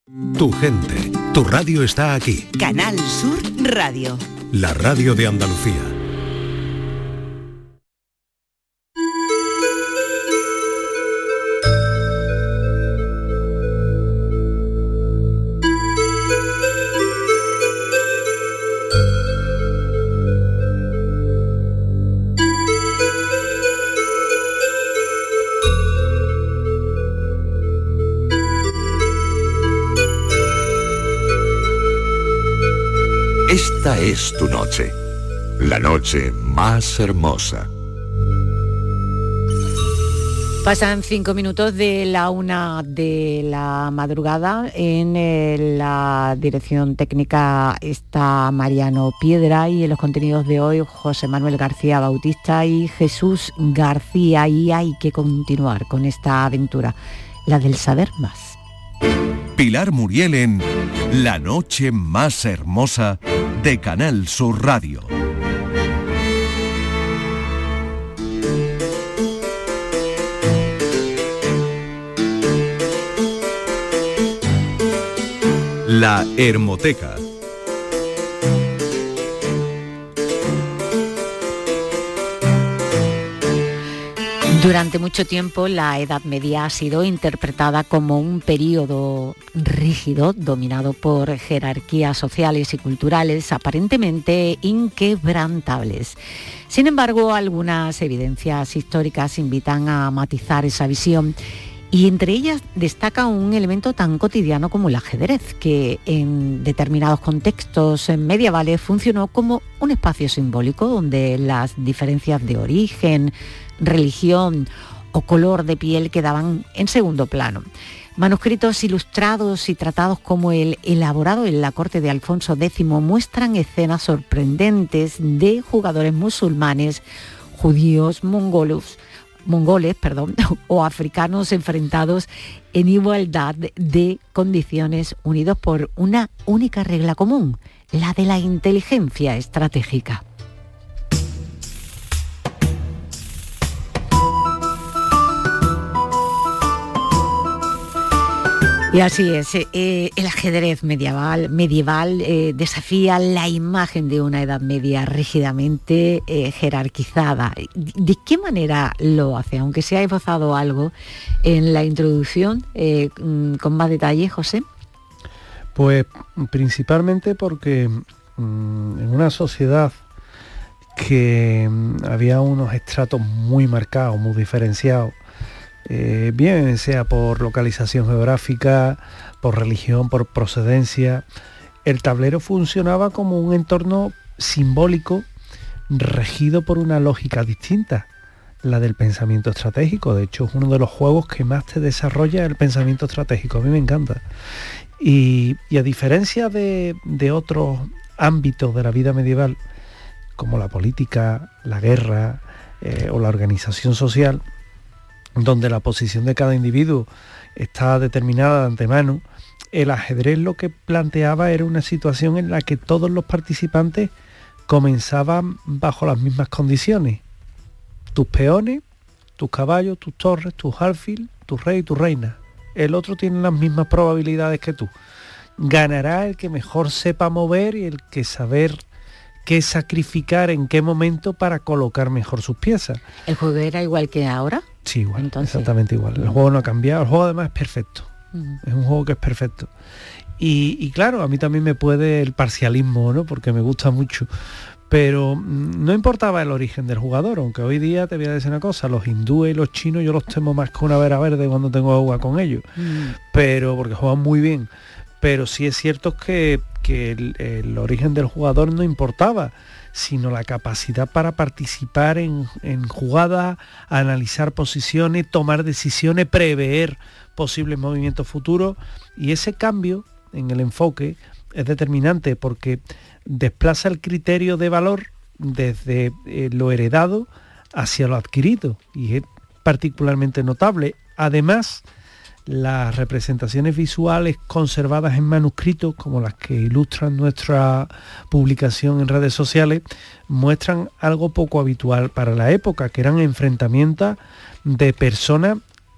Tu gente, tu radio está aquí. Canal Sur Radio. La radio de Andalucía. Esta es tu noche, la noche más hermosa. Pasan 5 minutos de la 1 de la madrugada. En la dirección técnica está Mariano Piedra y en los contenidos de hoy José Manuel García Bautista y Jesús García. Y hay que continuar con esta aventura, la del saber más. Pilar Muriel en La noche más hermosa de Canal Sur Radio. La Hermoteca. Durante mucho tiempo la Edad Media ha sido interpretada como un periodo rígido, dominado por jerarquías sociales y culturales aparentemente inquebrantables. Sin embargo, algunas evidencias históricas invitan a matizar esa visión y entre ellas destaca un elemento tan cotidiano como el ajedrez, que en determinados contextos medievales funcionó como un espacio simbólico donde las diferencias de origen, religión o color de piel quedaban en segundo plano. Manuscritos ilustrados y tratados como el elaborado en la corte de Alfonso X muestran escenas sorprendentes de jugadores musulmanes, judíos, mongoles, o africanos enfrentados en igualdad de condiciones, unidos por una única regla común, la de la inteligencia estratégica. Y así es, el ajedrez medieval desafía la imagen de una Edad Media rígidamente jerarquizada. ¿De qué manera lo hace? Aunque se ha esbozado algo en la introducción, con más detalle, José. Pues principalmente porque en una sociedad que había unos estratos muy marcados, muy diferenciados, bien sea por localización geográfica, por religión, por procedencia, el tablero funcionaba como un entorno simbólico regido por una lógica distinta, la del pensamiento estratégico. De hecho, es uno de los juegos que más te desarrolla el pensamiento estratégico. A mí me encanta. Y a diferencia de otros ámbitos de la vida medieval, como la política, la guerra o la organización social, donde la posición de cada individuo está determinada de antemano, el ajedrez lo que planteaba era una situación en la que todos los participantes comenzaban bajo las mismas condiciones. Tus peones, tus caballos, tus torres, tus alfil, tu rey y tu reina. El otro tiene las mismas probabilidades que tú. Ganará el que mejor sepa mover y el que saber qué sacrificar en qué momento para colocar mejor sus piezas. ¿El juego era igual que ahora? Sí, igual, entonces, exactamente igual. El juego no ha cambiado, el juego además es perfecto. Es un juego que es perfecto. Y claro, a mí también me puede el parcialismo, ¿no? Porque me gusta mucho. Pero no importaba el origen del jugador, aunque hoy día te voy a decir una cosa, los hindúes y los chinos yo los temo más que una vera verde cuando tengo que jugar con ellos. Pero porque juegan muy bien. Pero sí es cierto que el origen del jugador no importaba, sino la capacidad para participar en jugadas, analizar posiciones, tomar decisiones, prever posibles movimientos futuros. Y ese cambio en el enfoque es determinante porque desplaza el criterio de valor desde lo heredado hacia lo adquirido y es particularmente notable. Además, las representaciones visuales conservadas en manuscritos, como las que ilustran nuestra publicación en redes sociales, muestran algo poco habitual para la época, que eran enfrentamientos de personas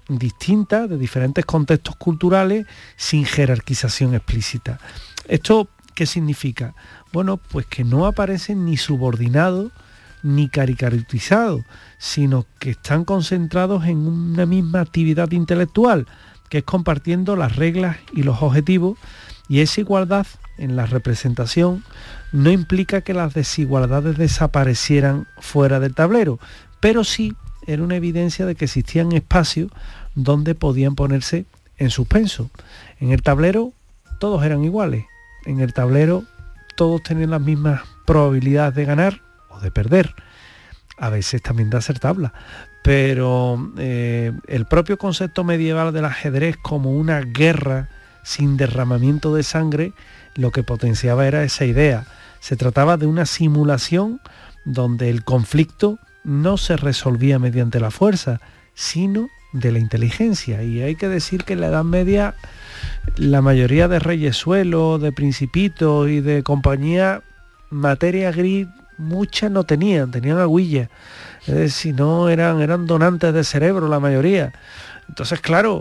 distintas, de diferentes contextos culturales, sin jerarquización explícita. ¿Esto qué significa? Bueno, pues que no aparecen ni subordinados ni caricaturizados, sino que están concentrados en una misma actividad intelectual, que es compartiendo las reglas y los objetivos, y esa igualdad en la representación no implica que las desigualdades desaparecieran fuera del tablero, pero sí era una evidencia de que existían espacios donde podían ponerse en suspenso. En el tablero todos eran iguales, en el tablero todos tenían las mismas probabilidades de ganar o de perder, a veces también de hacer tabla, pero el propio concepto medieval del ajedrez como una guerra sin derramamiento de sangre, lo que potenciaba era esa idea. Se trataba de una simulación donde el conflicto no se resolvía mediante la fuerza, sino de la inteligencia. Y hay que decir que en la Edad Media la mayoría de reyesuelos, de principitos y de compañía, materia gris muchas no tenían agüillas. Si no eran donantes de cerebro la mayoría. Entonces, claro,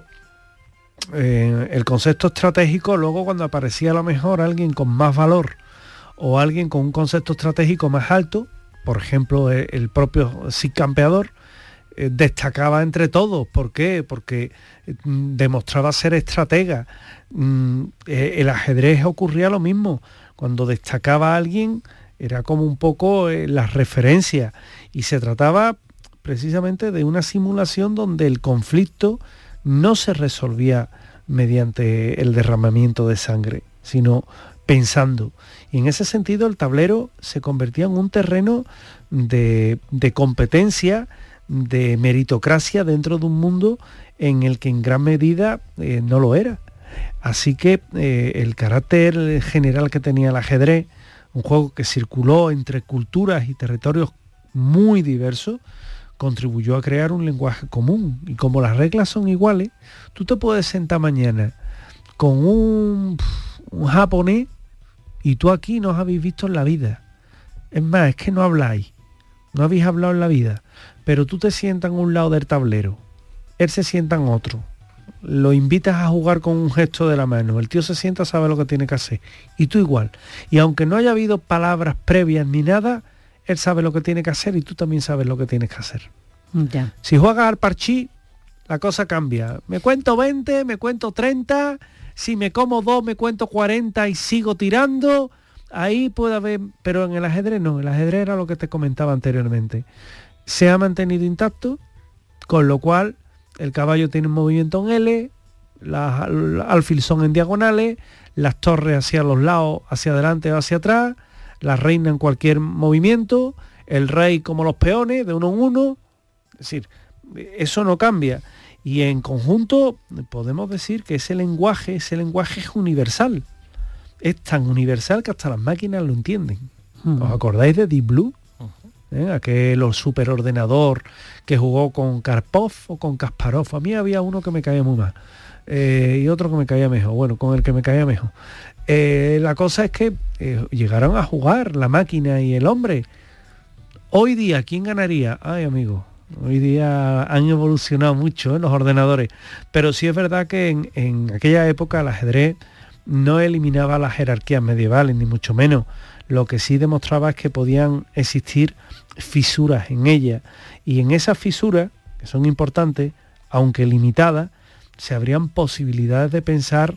el concepto estratégico, luego cuando aparecía a lo mejor alguien con más valor o alguien con un concepto estratégico más alto, por ejemplo el propio Cid Campeador, destacaba entre todos. ¿Por qué? Porque demostraba ser estratega. El ajedrez ocurría lo mismo. Cuando destacaba a alguien era como un poco la referencia, y se trataba precisamente de una simulación donde el conflicto no se resolvía mediante el derramamiento de sangre, sino pensando. Y en ese sentido el tablero se convertía en un terreno de competencia, de meritocracia dentro de un mundo en el que en gran medida no lo era. Así que el carácter general que tenía el ajedrez, un juego que circuló entre culturas y territorios muy diversos, contribuyó a crear un lenguaje común. Y como las reglas son iguales, tú te puedes sentar mañana con un japonés y tú aquí no os habéis visto en la vida. Es más, es que no habláis, no habéis hablado en la vida, pero tú te sientas en un lado del tablero, él se sienta en otro, lo invitas a jugar con un gesto de la mano, el tío se sienta, sabe lo que tiene que hacer, y tú igual. Y aunque no haya habido palabras previas ni nada, él sabe lo que tiene que hacer y tú también sabes lo que tienes que hacer. Ya. Si juegas al parchís, la cosa cambia. Me cuento 20, me cuento 30, si me como 2 me cuento 40 y sigo tirando. Ahí puede haber, pero en el ajedrez no. El ajedrez era lo que te comentaba anteriormente. Se ha mantenido intacto, con lo cual el caballo tiene un movimiento en L, las alfil son en diagonales, las torres hacia los lados, hacia adelante o hacia atrás, la reina en cualquier movimiento, el rey como los peones, de uno en uno. Es decir, eso no cambia. Y en conjunto podemos decir que ese lenguaje es universal. Es tan universal que hasta las máquinas lo entienden. ¿Os acordáis de Deep Blue? Aquel superordenador que jugó con Karpov o con Kasparov. A mí había uno que me caía muy mal y otro que me caía mejor. Bueno, con el que me caía mejor. La cosa es que llegaron a jugar la máquina y el hombre. Hoy día, ¿quién ganaría? Ay, amigo, hoy día han evolucionado mucho los ordenadores, pero sí es verdad que en aquella época el ajedrez no eliminaba las jerarquías medievales, ni mucho menos. Lo que sí demostraba es que podían existir fisuras en ella, y en esas fisuras, que son importantes, aunque limitadas, se abrían posibilidades de pensar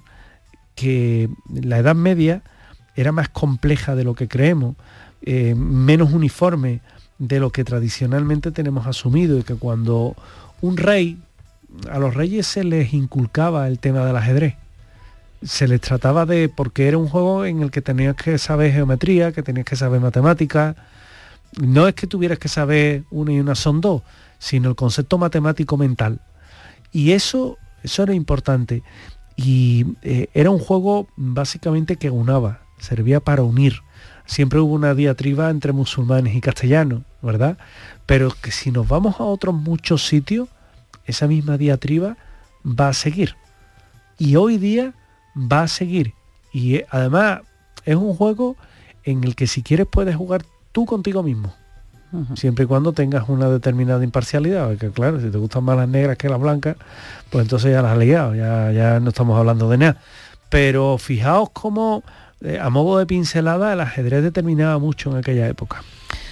que la Edad Media era más compleja de lo que creemos, menos uniforme de lo que tradicionalmente tenemos asumido, y que cuando un rey, a los reyes se les inculcaba el tema del ajedrez, se les trataba de, porque era un juego en el que tenías que saber geometría, que tenías que saber matemáticas. No es que tuvieras que saber una y una son dos, sino el concepto matemático mental. Y eso era importante. Y era un juego básicamente que unaba, servía para unir. Siempre hubo una diatriba entre musulmanes y castellanos, ¿verdad? Pero que si nos vamos a otros muchos sitios, esa misma diatriba va a seguir. Y hoy día va a seguir. Y además es un juego en el que si quieres puedes jugar tú contigo mismo. siempre y cuando tengas una determinada imparcialidad, porque claro, si te gustan más las negras que las blancas, pues entonces ya las has liado, ya no estamos hablando de nada. Pero fijaos cómo, a modo de pincelada, el ajedrez determinaba mucho en aquella época.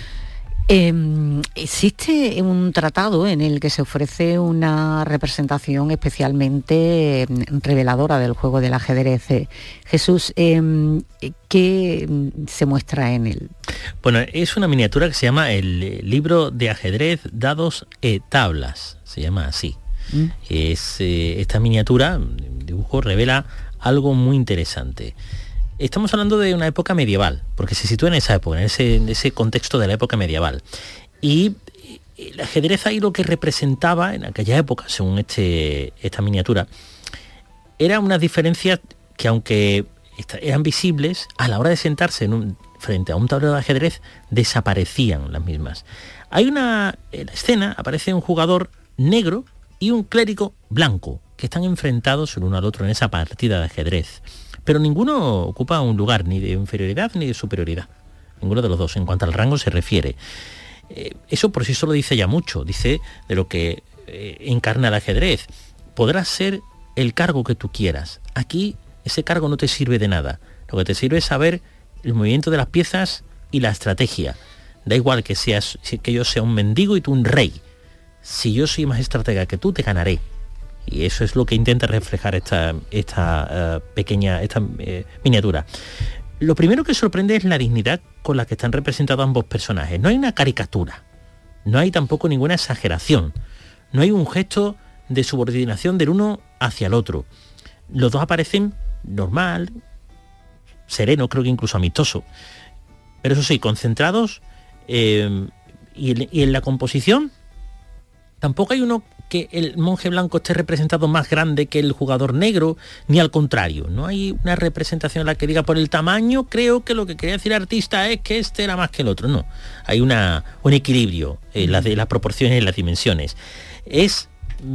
Existe un tratado en el que se ofrece una representación especialmente reveladora del juego del ajedrez. Jesús, ¿qué se muestra en él? Bueno, es una miniatura que se llama el libro de ajedrez, dados e tablas, se llama así. Esta miniatura, dibujo, revela algo muy interesante. Estamos hablando de una época medieval, porque se sitúa en esa época, en ese contexto de la época medieval. Y el ajedrez ahí lo que representaba en aquella época, según esta miniatura, eran unas diferencias que, aunque eran visibles, a la hora de sentarse frente a un tablero de ajedrez, desaparecían las mismas. En la escena aparece un jugador negro y un clérigo blanco, que están enfrentados el uno al otro en esa partida de ajedrez. Pero ninguno ocupa un lugar ni de inferioridad ni de superioridad. Ninguno de los dos, en cuanto al rango se refiere. Eso por sí solo dice ya mucho. Dice de lo que encarna el ajedrez. Podrás ser el cargo que tú quieras. Aquí ese cargo no te sirve de nada. Lo que te sirve es saber el movimiento de las piezas y la estrategia. Da igual que yo sea un mendigo y tú un rey. Si yo soy más estratega que tú, te ganaré. Y eso es lo que intenta reflejar esta miniatura. Lo primero que sorprende es la dignidad con la que están representados ambos personajes. No hay una caricatura, no hay tampoco ninguna exageración, no hay un gesto de subordinación del uno hacia el otro. Los dos aparecen normal, sereno, creo que incluso amistoso, pero eso sí, concentrados, y en la composición tampoco hay uno que el monje blanco esté representado más grande que el jugador negro, ni al contrario. No hay una representación en la que diga por el tamaño, creo que lo que quería decir el artista es que este era más que el otro. No, hay un equilibrio en las proporciones y las dimensiones. Es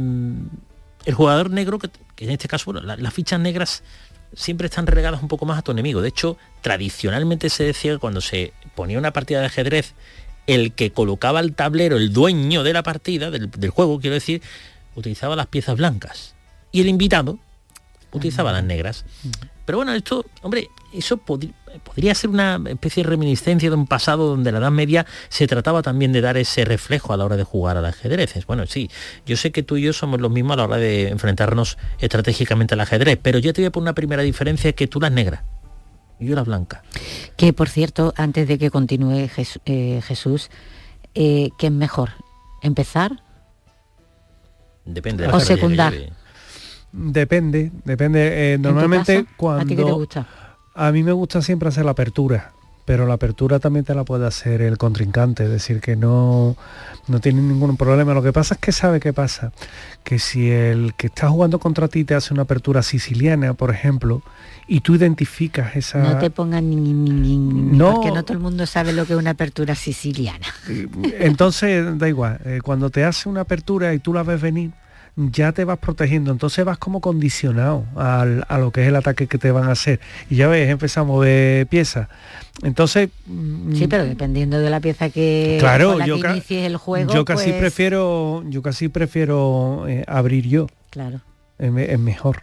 el jugador negro, que en este caso, bueno, las fichas negras siempre están relegadas un poco más a tu enemigo. De hecho, tradicionalmente se decía que cuando se ponía una partida de ajedrez, el que colocaba el tablero, el dueño de la partida, del juego, quiero decir, utilizaba las piezas blancas. Y el invitado utilizaba las negras. Pero bueno, esto, hombre, eso podría ser una especie de reminiscencia de un pasado donde la Edad Media se trataba también de dar ese reflejo a la hora de jugar al ajedrez. Bueno, sí, yo sé que tú y yo somos los mismos a la hora de enfrentarnos estratégicamente al ajedrez, pero yo te voy a poner una primera diferencia, que tú las negras y yo la blanca. Que por cierto, antes de que continúe Jesús, ¿qué es mejor? ¿Empezar? Depende de o secundar. Depende. Normalmente cuando... ¿A ti qué te gusta? A mí me gusta siempre hacer la apertura, pero la apertura también te la puede hacer el contrincante, es decir, que no tiene ningún problema. Lo que pasa es que ¿sabe qué pasa? Que si el que está jugando contra ti te hace una apertura siciliana, por ejemplo, y tú identificas esa... No te pongas no, porque no todo el mundo sabe lo que es una apertura siciliana. Entonces, da igual, cuando te hace una apertura y tú la ves venir, ya te vas protegiendo, entonces vas como condicionado a lo que es el ataque que te van a hacer. Y ya ves, empezamos de piezas. Entonces... Sí, pero dependiendo de la pieza que, claro, con la que inicies el juego, yo casi prefiero abrir yo. Claro. Es mejor.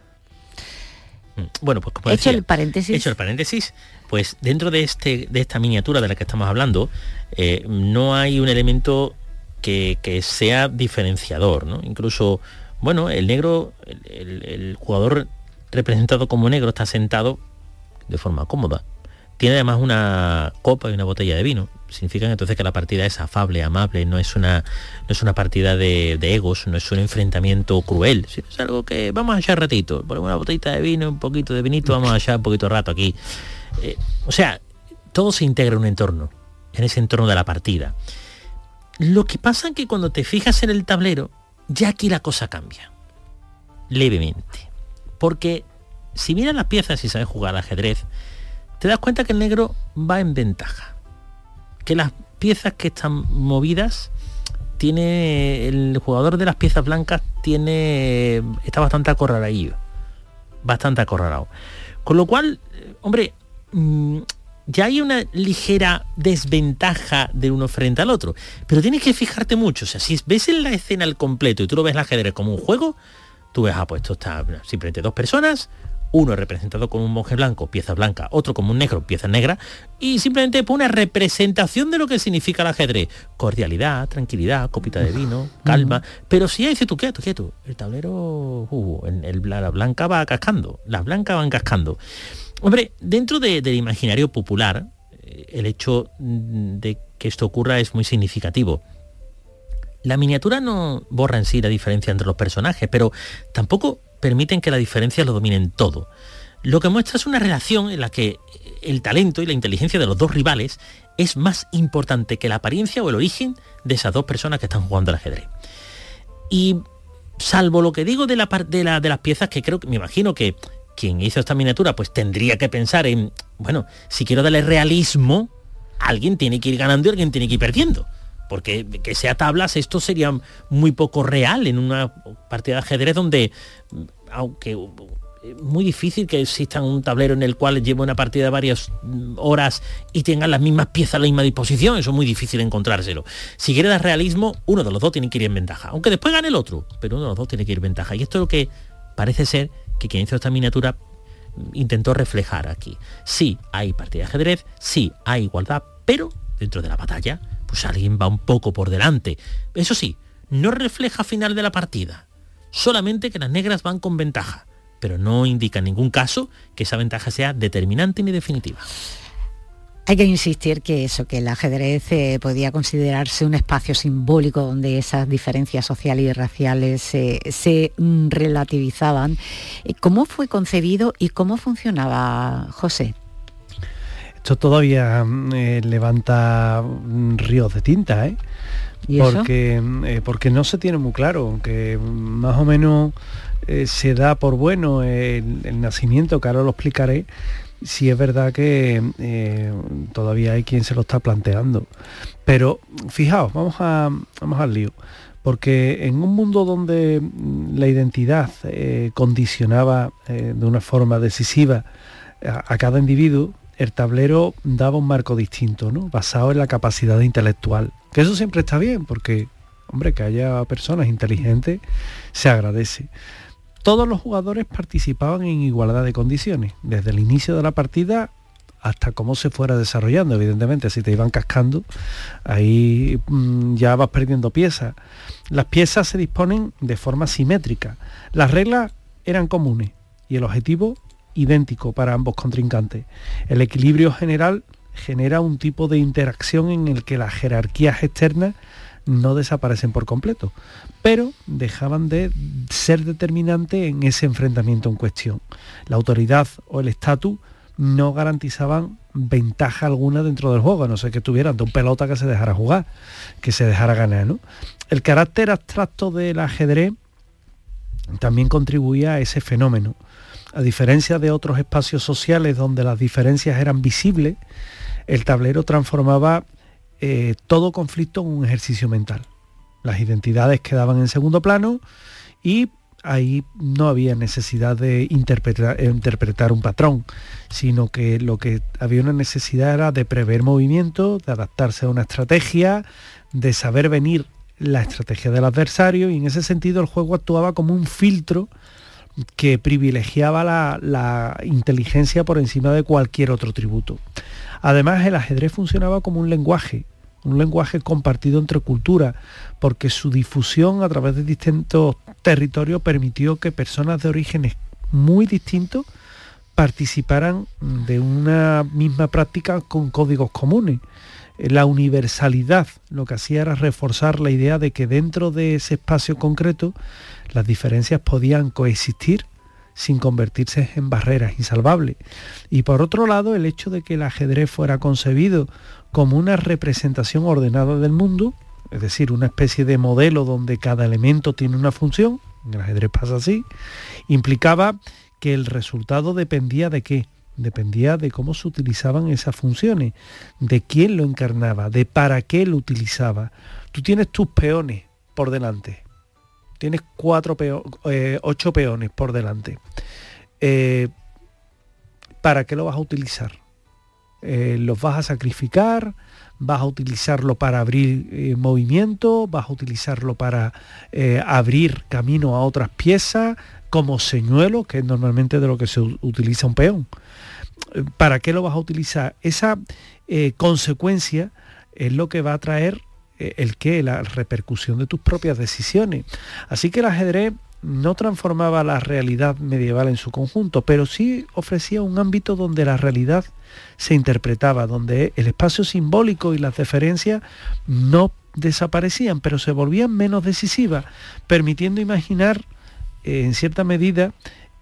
Bueno, pues como hecho decía, el paréntesis, pues dentro de esta miniatura de la que estamos hablando, no hay un elemento que sea diferenciador, ¿no? Incluso, bueno, el negro, el jugador representado como negro está sentado de forma cómoda. Tiene además una copa y una botella de vino. Significa entonces que la partida es afable, amable, no es una partida de egos, no es un enfrentamiento cruel. Es algo que vamos a echar ratito, ponemos una botellita de vino, un poquito de vinito, vamos a echar un poquito de rato aquí. O sea, todo se integra en un entorno, en ese entorno de la partida. Lo que pasa es que cuando te fijas en el tablero, ya aquí la cosa cambia, levemente. Porque si miras las piezas y sabes jugar al ajedrez, te das cuenta que el negro va en ventaja. Que las piezas que están movidas, el jugador de las piezas blancas está bastante acorralado. Con lo cual, hombre, ya hay una ligera desventaja de uno frente al otro. Pero tienes que fijarte mucho. O sea, si ves en la escena al completo y tú lo ves el ajedrez como un juego, tú ves, pues esto está simplemente dos personas, uno representado con un monje blanco, pieza blanca, otro como un negro, pieza negra, y simplemente una representación de lo que significa el ajedrez. Cordialidad, tranquilidad, copita de vino, calma. Pero si ya dices tú, quieto, el tablero, la blanca va cascando, las blancas van cascando. Hombre, dentro del imaginario popular, el hecho de que esto ocurra es muy significativo. La miniatura no borra en sí la diferencia entre los personajes, pero tampoco permiten que la diferencia lo dominen todo. Lo que muestra es una relación en la que el talento y la inteligencia de los dos rivales es más importante que la apariencia o el origen de esas dos personas que están jugando al ajedrez. Y salvo lo que digo de las piezas, que me imagino que quien hizo esta miniatura pues tendría que pensar en, bueno, si quiero darle realismo, alguien tiene que ir ganando y alguien tiene que ir perdiendo. Porque que sea tablas, esto sería muy poco real en una partida de ajedrez donde, aunque es muy difícil que exista un tablero en el cual lleve una partida de varias horas y tengan las mismas piezas a la misma disposición, eso es muy difícil encontrárselo. Si quiere dar realismo, uno de los dos tiene que ir en ventaja, aunque después gane el otro, pero uno de los dos tiene que ir en ventaja. Y esto es lo que parece ser que quien hizo esta miniatura intentó reflejar aquí. Sí hay partida de ajedrez, sí hay igualdad, pero dentro de la batalla pues alguien va un poco por delante. Eso sí, no refleja final de la partida, solamente que las negras van con ventaja, pero no indica en ningún caso que esa ventaja sea determinante ni definitiva. Hay que insistir que el ajedrez podía considerarse un espacio simbólico donde esas diferencias sociales y raciales se relativizaban. ¿Cómo fue concebido y cómo funcionaba, José? Esto todavía levanta ríos de tinta, ¿eh? ¿Y porque no se tiene muy claro, aunque más o menos se da por bueno el nacimiento, que ahora lo explicaré. Sí es verdad que todavía hay quien se lo está planteando. Pero fijaos, vamos al lío. Porque en un mundo donde la identidad condicionaba de una forma decisiva a cada individuo, el tablero daba un marco distinto, ¿no? Basado en la capacidad intelectual. Que eso siempre está bien, porque, hombre, que haya personas inteligentes se agradece. Todos los jugadores participaban en igualdad de condiciones, desde el inicio de la partida hasta cómo se fuera desarrollando. Evidentemente, si te iban cascando, ahí ya vas perdiendo piezas. Las piezas se disponen de forma simétrica. Las reglas eran comunes y el objetivo idéntico para ambos contrincantes. El equilibrio general genera un tipo de interacción en el que las jerarquías externas no desaparecen por completo, pero dejaban de ser determinantes en ese enfrentamiento en cuestión. La autoridad o el estatus no garantizaban ventaja alguna dentro del juego, a no ser que tuvieran de un pelota que se dejara jugar, que se dejara ganar, ¿no? El carácter abstracto del ajedrez también contribuía a ese fenómeno. A diferencia de otros espacios sociales donde las diferencias eran visibles, el tablero transformaba todo conflicto en un ejercicio mental. Las identidades quedaban en segundo plano y ahí no había necesidad de interpretar un patrón, sino que lo que había una necesidad era de prever movimientos, de adaptarse a una estrategia, de saber venir la estrategia del adversario, y en ese sentido el juego actuaba como un filtro que privilegiaba la inteligencia por encima de cualquier otro atributo. Además, el ajedrez funcionaba como un lenguaje compartido entre culturas, porque su difusión a través de distintos territorios permitió que personas de orígenes muy distintos participaran de una misma práctica con códigos comunes. La universalidad lo que hacía era reforzar la idea de que dentro de ese espacio concreto las diferencias podían coexistir sin convertirse en barreras insalvables. Y por otro lado, el hecho de que el ajedrez fuera concebido como una representación ordenada del mundo, es decir, una especie de modelo donde cada elemento tiene una función, en el ajedrez pasa así, implicaba que el resultado dependía de qué. Dependía de cómo se utilizaban esas funciones, de quién lo encarnaba, de para qué lo utilizaba. Tú tienes tus peones por delante, tienes 8 peones por delante. ¿Para qué lo vas a utilizar? los vas a sacrificar, vas a utilizarlo para abrir movimiento, vas a utilizarlo para abrir camino a otras piezas, como señuelo, que es normalmente de lo que se utiliza un peón. ¿Para qué lo vas a utilizar? Esa consecuencia es lo que va a traer la repercusión de tus propias decisiones. Así que el ajedrez no transformaba la realidad medieval en su conjunto, pero sí ofrecía un ámbito donde la realidad se interpretaba, donde el espacio simbólico y las diferencias no desaparecían, pero se volvían menos decisivas, permitiendo imaginar en cierta medida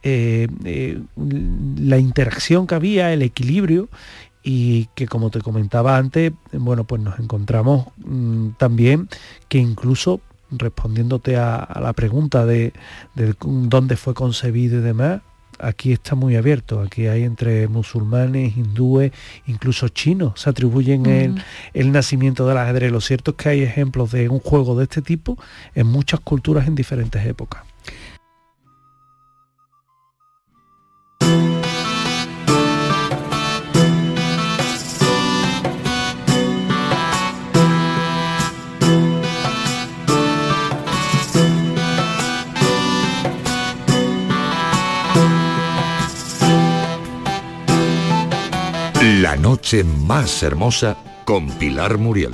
la interacción que había, el equilibrio, y que, como te comentaba antes, bueno, pues nos encontramos también que incluso, respondiéndote a la pregunta de dónde fue concebido y demás, aquí está muy abierto. Aquí hay entre musulmanes, hindúes, incluso chinos, se atribuyen el nacimiento del ajedrez. Lo cierto es que hay ejemplos de un juego de este tipo en muchas culturas en diferentes épocas. La noche más hermosa con Pilar Muriel.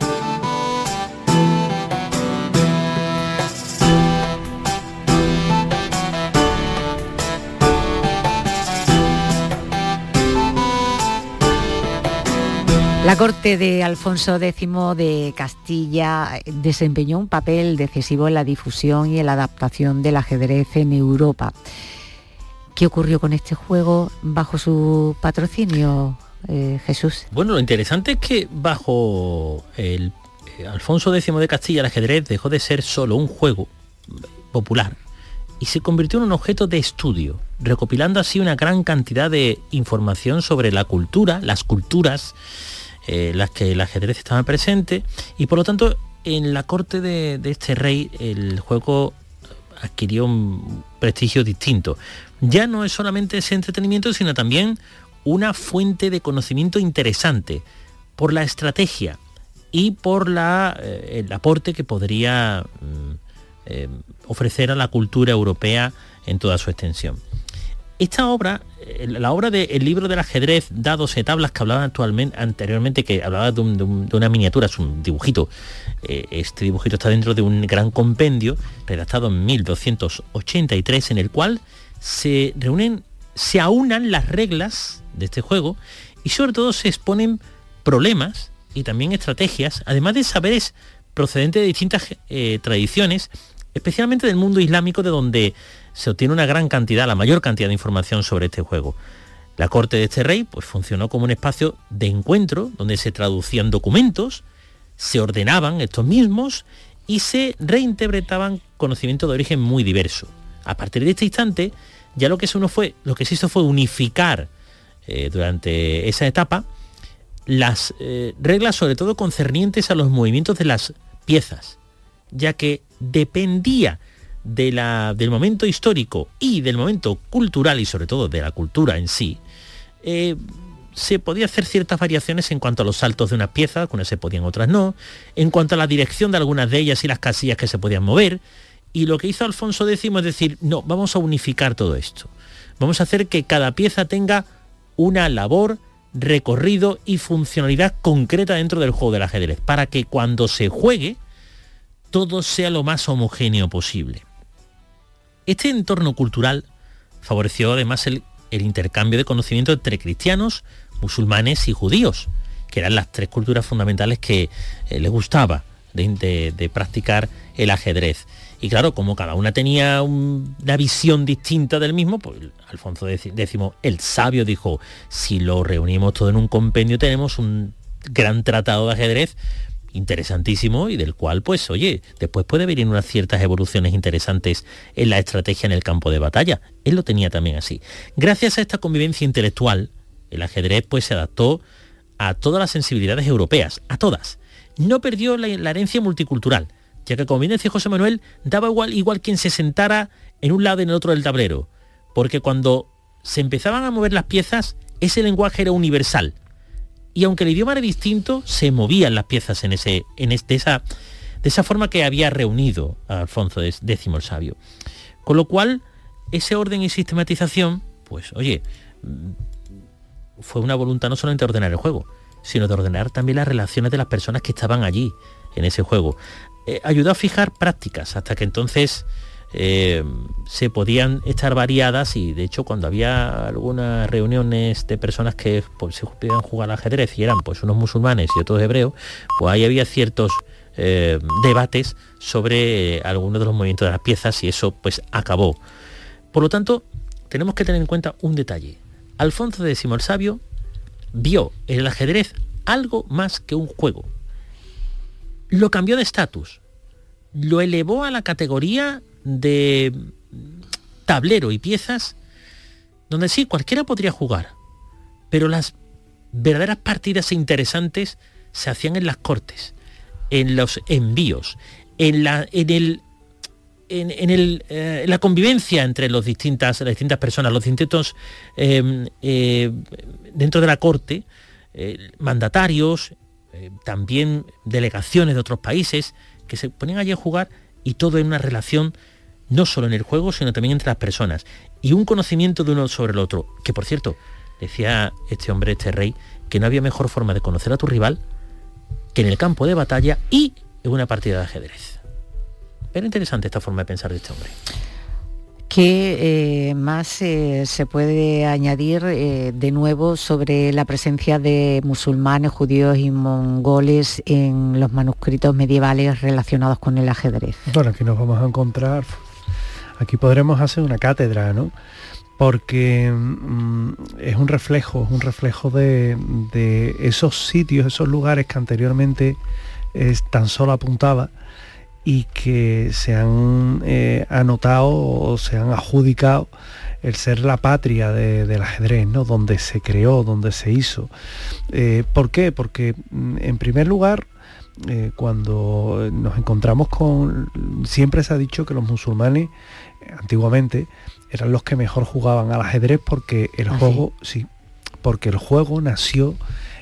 La corte de Alfonso X de Castilla desempeñó un papel decisivo en la difusión y en la adaptación del ajedrez en Europa. ¿Qué ocurrió con este juego bajo su patrocinio, Jesús? Bueno, lo interesante es que bajo el Alfonso X de Castilla el ajedrez dejó de ser solo un juego popular y se convirtió en un objeto de estudio, recopilando así una gran cantidad de información sobre la cultura, las culturas las que el ajedrez estaba presente, y por lo tanto en la corte de este rey el juego adquirió un prestigio distinto. Ya no es solamente ese entretenimiento, sino también una fuente de conocimiento interesante por la estrategia y por el aporte que podría ofrecer a la cultura europea en toda su extensión. Esta obra, la obra del libro del ajedrez, dados y tablas, que hablaba anteriormente, que hablaba de una miniatura, es un dibujito. Este dibujito está dentro de un gran compendio redactado en 1283, en el cual se aunan las reglas de este juego y sobre todo se exponen problemas y también estrategias, además de saberes procedentes de distintas tradiciones, especialmente del mundo islámico, de donde se obtiene la mayor cantidad de información sobre este juego. La corte de este rey pues funcionó como un espacio de encuentro donde se traducían documentos, se ordenaban estos mismos y se reinterpretaban conocimientos de origen muy diverso. A partir de este instante, ya lo que se hizo fue unificar durante esa etapa las reglas, sobre todo concernientes a los movimientos de las piezas, ya que dependía del momento histórico y del momento cultural, y sobre todo de la cultura en sí, se podía hacer ciertas variaciones en cuanto a los saltos de unas piezas, algunas se podían, otras no, en cuanto a la dirección de algunas de ellas y las casillas que se podían mover. Y lo que hizo Alfonso X es decir, no, vamos a unificar todo esto. Vamos a hacer que cada pieza tenga una labor, recorrido y funcionalidad concreta dentro del juego del ajedrez, para que cuando se juegue todo sea lo más homogéneo posible. Este entorno cultural favoreció además el intercambio de conocimiento entre cristianos, musulmanes y judíos, que eran las tres culturas fundamentales que les gustaba de practicar el ajedrez. Y claro, como cada una tenía una visión distinta del mismo, pues Alfonso X, el sabio, dijo, si lo reunimos todo en un compendio tenemos un gran tratado de ajedrez interesantísimo, y del cual, pues oye, después puede venir unas ciertas evoluciones interesantes en la estrategia en el campo de batalla. Él lo tenía también así. Gracias a esta convivencia intelectual, el ajedrez pues se adaptó a todas las sensibilidades europeas, a todas. No perdió la herencia multicultural, ya que, como bien decía José Manuel, daba igual quien se sentara en un lado y en el otro del tablero, porque cuando se empezaban a mover las piezas, ese lenguaje era universal. Y aunque el idioma era distinto, se movían las piezas de esa forma que había reunido a Alfonso X el Sabio. Con lo cual, ese orden y sistematización, pues oye, fue una voluntad no solamente de ordenar el juego, sino de ordenar también las relaciones de las personas que estaban allí en ese juego. Ayudó a fijar prácticas hasta que entonces se podían estar variadas, y de hecho cuando había algunas reuniones de personas que pues, se podían jugar al ajedrez y eran pues unos musulmanes y otros hebreos, pues ahí había ciertos debates sobre algunos de los movimientos de las piezas, y eso pues acabó. Por lo tanto, tenemos que tener en cuenta un detalle. Alfonso X el Sabio vio en el ajedrez algo más que un juego. Lo cambió de estatus, lo elevó a la categoría de tablero y piezas, donde sí, cualquiera podría jugar, pero las verdaderas partidas interesantes se hacían en las cortes, en los envíos, en la convivencia entre las distintas personas, los distintos dentro de la corte, mandatarios, también delegaciones de otros países que se ponían allí a jugar, y todo en una relación no solo en el juego, sino también entre las personas, y un conocimiento de uno sobre el otro, que por cierto, decía este rey, que no había mejor forma de conocer a tu rival que en el campo de batalla y en una partida de ajedrez. Pero interesante esta forma de pensar de este hombre. ¿Qué más se puede añadir de nuevo sobre la presencia de musulmanes, judíos y mongoles en los manuscritos medievales relacionados con el ajedrez? Bueno, aquí nos vamos a encontrar, aquí podremos hacer una cátedra, ¿no? Porque es un reflejo de esos sitios, esos lugares que anteriormente tan solo apuntaba, y que se han anotado o se han adjudicado el ser la patria del ajedrez, ¿no? Donde se creó, donde se hizo. ¿Por qué? Porque en primer lugar, cuando nos encontramos siempre se ha dicho que los musulmanes antiguamente eran los que mejor jugaban al ajedrez, porque el juego nació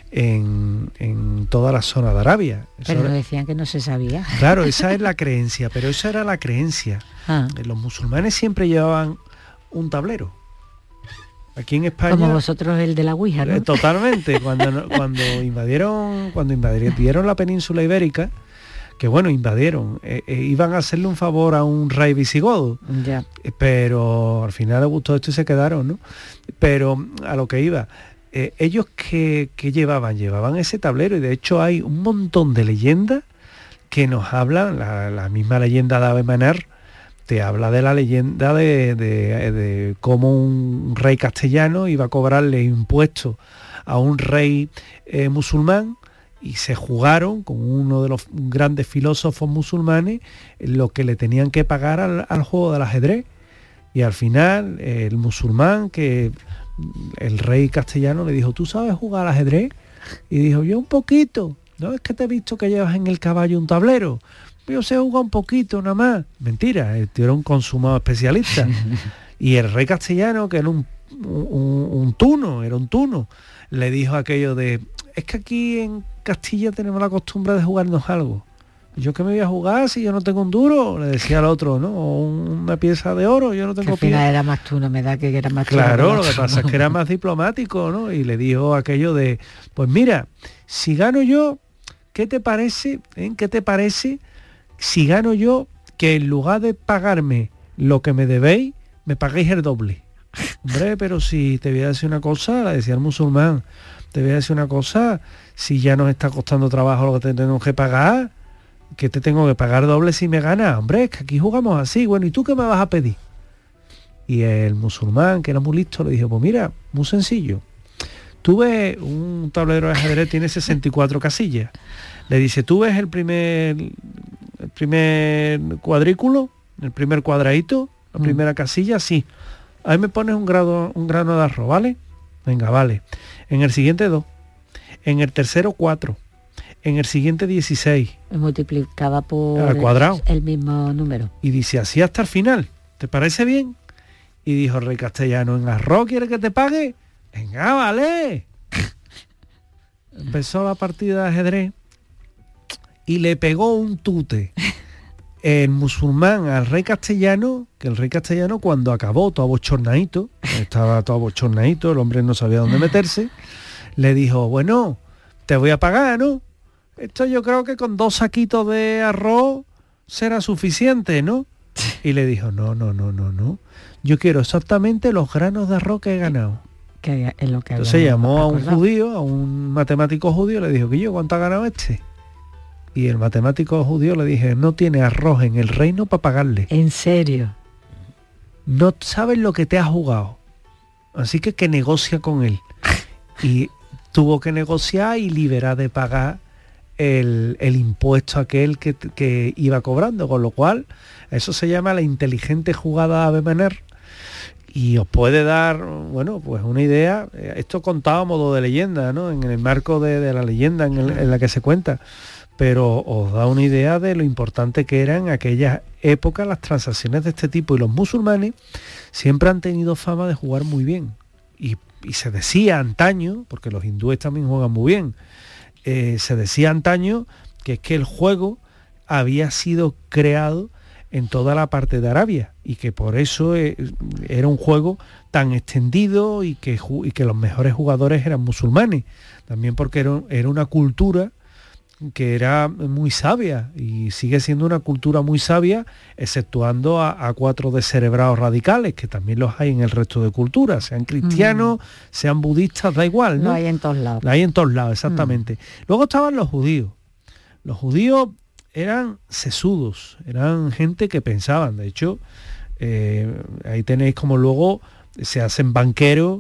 en toda la zona de Arabia. Pero decían que no se sabía. Claro, esa es la creencia, pero esa era la creencia. Los musulmanes siempre llevaban un tablero. Aquí en España... Como vosotros el de la Ouija, ¿no? Totalmente. Cuando invadieron la península ibérica, que bueno, invadieron, iban a hacerle un favor a un rey visigodo. Ya. Pero al final les gustó esto y se quedaron, ¿no? Pero a lo que iba... ellos que llevaban ese tablero, y de hecho hay un montón de leyendas que nos hablan. La misma leyenda de Abenmanar te habla de la leyenda de cómo un rey castellano iba a cobrarle impuestos a un rey musulmán, y se jugaron con uno de los grandes filósofos musulmanes lo que le tenían que pagar al juego del ajedrez, y al final el musulmán, que el rey castellano le dijo: ¿tú sabes jugar al ajedrez? Y dijo: yo un poquito. No, es que te he visto que llevas en el caballo un tablero. Yo sé jugar un poquito nada más. Mentira, el tío era un consumado especialista. Y el rey castellano, que era un tuno, le dijo aquello de: es que aquí en Castilla tenemos la costumbre de jugarnos algo. ¿Yo qué me voy a jugar si yo no tengo un duro? Le decía al otro, ¿no? O una pieza de oro, yo no tengo al final era más tuno, me da que era más tuno. Claro, lo que pasa es que era más diplomático, ¿no? Y le dijo aquello de: pues mira, si gano yo, ¿qué te parece? ¿Qué te parece si gano yo que en lugar de pagarme lo que me debéis, me paguéis el doble? Hombre, pero si te voy a decir una cosa, le decía el musulmán, te voy a decir una cosa, si ya nos está costando trabajo lo que te tenemos que pagar, que te tengo que pagar doble si me ganas. Hombre, es que aquí jugamos así. Bueno, ¿y tú qué me vas a pedir? Y el musulmán, que era muy listo, le dijo: pues mira, muy sencillo. Tú ves un tablero de ajedrez, tiene 64 casillas. Le dice: tú ves el primer cuadrículo, el primer cuadradito, la primera casilla, sí. Ahí me pones un grano de arroz, ¿vale? Venga, vale. En el siguiente 2. En el tercero 4. En el siguiente 16. Multiplicaba por al cuadrado. El mismo número. Y dice: así hasta el final. ¿Te parece bien? Y dijo el rey castellano: ¿en arroz quieres que te pague? Venga, vale. empezó la partida de ajedrez y le pegó un tute el musulmán al rey castellano, que el rey castellano cuando acabó todo abochornadito, estaba todo abochornadito, el hombre no sabía dónde meterse, le dijo, bueno, te voy a pagar, ¿no? Esto yo creo que con 2 saquitos de arroz será suficiente, ¿no? Y le dijo, no, yo quiero exactamente los granos de arroz que he ganado. Que es lo que entonces llamó a un judío, a un matemático judío, le dijo, ¿y cuánto ha ganado este? Y el matemático judío le dije, no tiene arroz en el reino para pagarle. ¿En serio? No sabes lo que te has jugado. Así que negocia con él. Y tuvo que negociar y liberar de pagar el impuesto aquel que iba cobrando, con lo cual eso se llama la inteligente jugada de Abe-Maner y os puede dar, bueno, pues una idea. Esto contado a modo de leyenda, ¿no? En el marco de la leyenda en la que se cuenta, pero os da una idea de lo importante que eran en aquellas épocas las transacciones de este tipo, y los musulmanes siempre han tenido fama de jugar muy bien, y se decía antaño, porque los hindúes también juegan muy bien, se decía antaño que es que el juego había sido creado en toda la parte de Arabia y que por eso era un juego tan extendido y que los mejores jugadores eran musulmanes, también porque era una cultura que era muy sabia y sigue siendo una cultura muy sabia, exceptuando a 4 descerebrados radicales, que también los hay en el resto de culturas, sean cristianos, sean budistas, da igual, ¿no? Lo hay en todos lados. Lo hay en todos lados, exactamente. Luego estaban los judíos. Los judíos eran sesudos, eran gente que pensaban, de hecho, ahí tenéis como luego se hacen banqueros,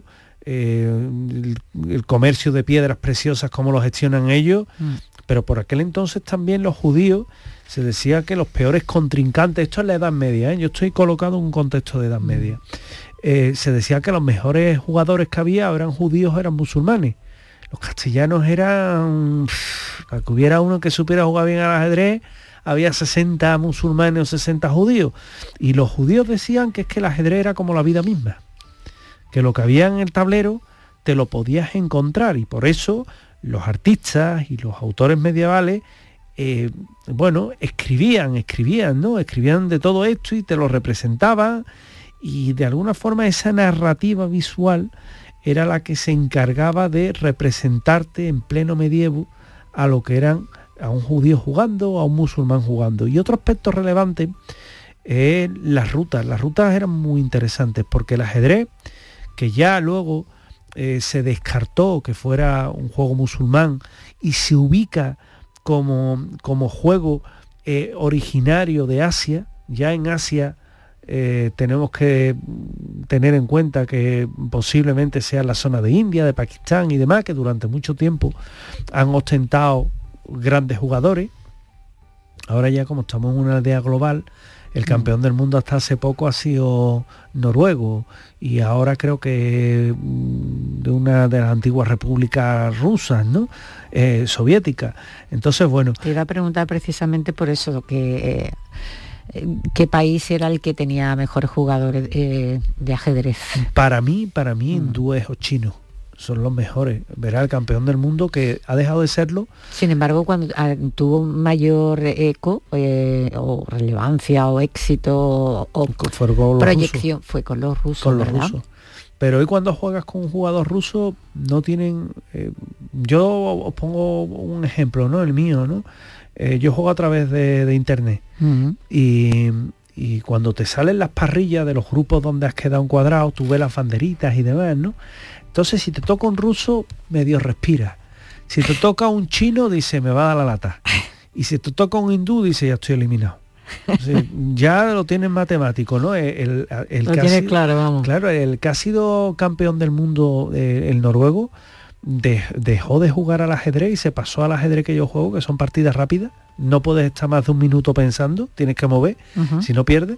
el comercio de piedras preciosas, cómo lo gestionan ellos. Pero por aquel entonces también los judíos, se decía que los peores contrincantes, esto es la Edad Media, yo estoy colocado en un contexto de Edad Media, se decía que los mejores jugadores que había eran judíos, eran musulmanes. Los castellanos eran, para que hubiera uno que supiera jugar bien al ajedrez, había 60 musulmanes o 60 judíos, y los judíos decían que es que el ajedrez era como la vida misma, que lo que había en el tablero te lo podías encontrar, y por eso los artistas y los autores medievales, escribían, ¿no? Escribían de todo esto y te lo representaban, y de alguna forma esa narrativa visual era la que se encargaba de representarte en pleno medievo a lo que eran a un judío jugando, a un musulmán jugando. Y otro aspecto relevante es las rutas. Las rutas eran muy interesantes porque el ajedrez, que ya luego se descartó que fuera un juego musulmán y se ubica como juego originario de Asia. Ya en Asia tenemos que tener en cuenta que posiblemente sea la zona de India, de Pakistán y demás, que durante mucho tiempo han ostentado grandes jugadores. Ahora ya, como estamos en una aldea global, el campeón del mundo hasta hace poco ha sido noruego, y ahora creo que de una de las antiguas repúblicas rusas, ¿no? Soviéticas. Entonces, bueno. Te iba a preguntar precisamente por eso, que ¿qué país era el que tenía mejores jugadores de ajedrez? Para mí hindúes o chinos son los mejores. Verá, el campeón del mundo, que ha dejado de serlo. Sin embargo, cuando tuvo mayor eco o relevancia o éxito o proyección, fue con los rusos, con los ¿verdad? rusos. Pero hoy cuando juegas con un jugador ruso no tienen... yo os pongo un ejemplo, ¿no? El mío, ¿no? Yo juego a través de internet. Y cuando te salen las parrillas de los grupos donde has quedado encuadrado, tú ves las banderitas y demás, ¿no? Entonces, si te toca un ruso, medio respira. Si te toca un chino, dice, me va a dar la lata. Y si te toca un hindú, dice, ya estoy eliminado. Entonces, ya lo tienes matemático, ¿no? El lo tienes claro, vamos. Claro, el que ha sido campeón del mundo, el noruego, dejó de jugar al ajedrez y se pasó al ajedrez que yo juego, que son partidas rápidas. No puedes estar más de un minuto pensando, tienes que mover, si no pierdes.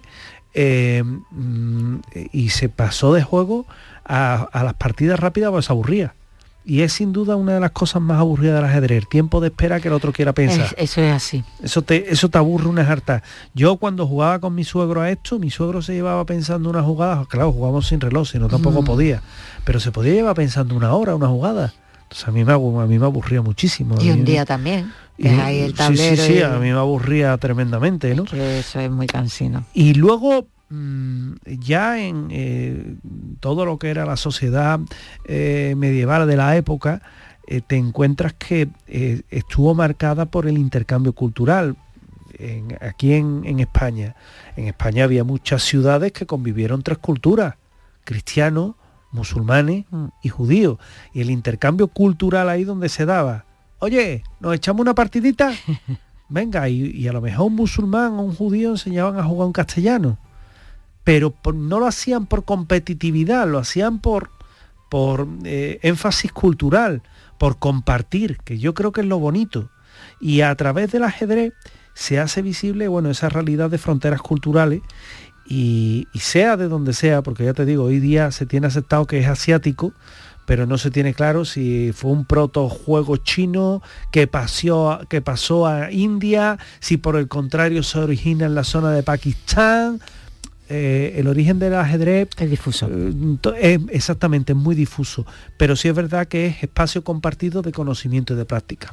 Y se pasó de juego a las partidas rápidas, pues se aburría. Y es sin duda una de las cosas más aburridas del ajedrez, el tiempo de espera que el otro quiera pensar. Eso es así. Eso te aburre una jarta. Yo cuando jugaba con mi suegro a esto, mi suegro se llevaba pensando una jugada, claro, jugábamos sin reloj, si no tampoco podía, pero se podía llevar pensando una hora, una jugada. Entonces a mí me aburría muchísimo. Y un día también, que es ahí el tablero. Sí, a mí me aburría tremendamente, ¿no? Que eso es muy cansino. Y luego ya en todo lo que era la sociedad medieval de la época, te encuentras que estuvo marcada por el intercambio cultural. Aquí en España. En España había muchas ciudades que convivieron 3 culturas, cristianos, musulmanes y judíos. Y el intercambio cultural ahí donde se daba, oye, ¿nos echamos una partidita? Venga, y a lo mejor un musulmán o un judío enseñaban a jugar en castellano. Pero no lo hacían por competitividad, lo hacían por énfasis cultural, por compartir, que yo creo que es lo bonito. Y a través del ajedrez se hace visible, bueno, esa realidad de fronteras culturales y sea de donde sea, porque ya te digo, hoy día se tiene aceptado que es asiático, pero no se tiene claro si fue un protojuego chino que pasó a India, si por el contrario se origina en la zona de Pakistán. El origen del ajedrez es difuso. Es exactamente, muy difuso, pero sí es verdad que es espacio compartido de conocimiento y de práctica.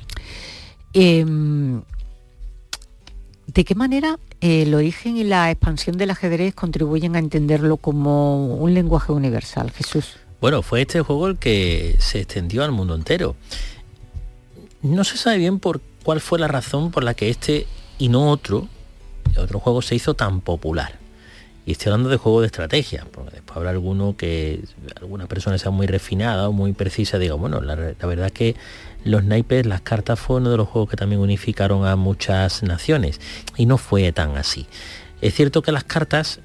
¿De qué manera el origen y la expansión del ajedrez contribuyen a entenderlo como un lenguaje universal, Jesús? Bueno, fue este juego el que se extendió al mundo entero. No se sabe bien por cuál fue la razón por la que este y no otro juego se hizo tan popular. Y estoy hablando de juegos de estrategia, porque después habrá alguna persona sea muy refinada o muy precisa, diga, bueno, la verdad es que los naipes, las cartas, fue uno de los juegos que también unificaron a muchas naciones, y no fue tan así. Es cierto que las cartas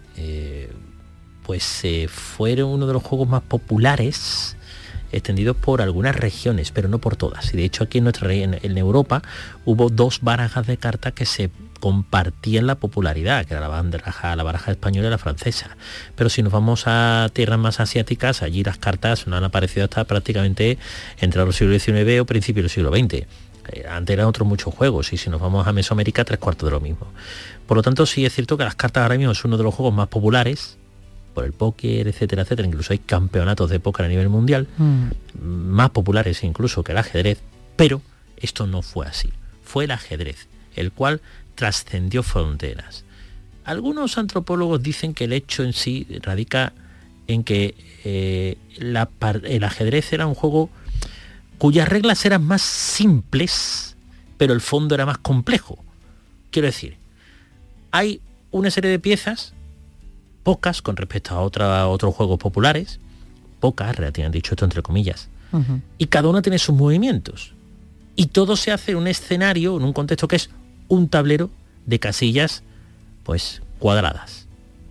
fueron uno de los juegos más populares extendidos por algunas regiones, pero no por todas. Y de hecho aquí en Europa hubo 2 barajas de cartas que se compartían la popularidad, que era la baraja española y la francesa. Pero si nos vamos a tierras más asiáticas, allí las cartas no han aparecido hasta prácticamente entre el siglo XIX o principios del siglo XX. Antes eran otros muchos juegos, y si nos vamos a Mesoamérica, 3/4 de lo mismo. Por lo tanto, sí es cierto que las cartas ahora mismo es uno de los juegos más populares, por el póker, etcétera, etcétera. Incluso hay campeonatos de póker a nivel mundial, más populares incluso que el ajedrez, pero esto no fue así. Fue el ajedrez, el cual trascendió fronteras. Algunos antropólogos dicen que el hecho en sí radica en que el ajedrez era un juego cuyas reglas eran más simples, pero el fondo era más complejo. Quiero decir, hay una serie de piezas, pocas con respecto a otros juegos populares, pocas, relativamente dicho esto entre comillas, y cada una tiene sus movimientos. Y todo se hace en un escenario, en un contexto que es un tablero de casillas pues cuadradas.